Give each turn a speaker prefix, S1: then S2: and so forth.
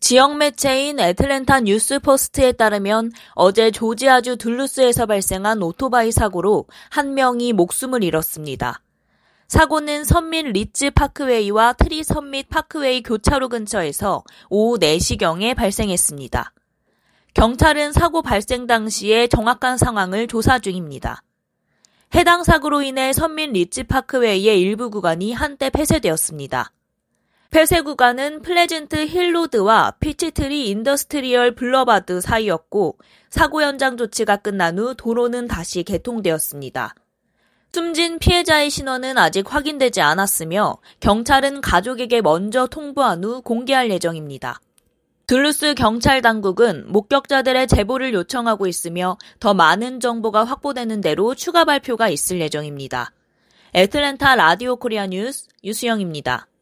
S1: 지역 매체인 애틀랜타 뉴스포스트에 따르면 어제 조지아주 둘루스에서 발생한 오토바이 사고로 한 명이 목숨을 잃었습니다. 사고는 선민 리츠 파크웨이와 트리 선밋 파크웨이 교차로 근처에서 오후 4시경에 발생했습니다. 경찰은 사고 발생 당시의 정확한 상황을 조사 중입니다. 해당 사고로 인해 선민 리츠 파크웨이의 일부 구간이 한때 폐쇄되었습니다. 폐쇄 구간은 플레젠트 힐로드와 피치트리 인더스트리얼 블러바드 사이였고 사고 현장 조치가 끝난 후 도로는 다시 개통되었습니다. 숨진 피해자의 신원은 아직 확인되지 않았으며 경찰은 가족에게 먼저 통보한 후 공개할 예정입니다. 둘루스 경찰 당국은 목격자들의 제보를 요청하고 있으며 더 많은 정보가 확보되는 대로 추가 발표가 있을 예정입니다. 애틀랜타 라디오 코리아 뉴스 유수영입니다.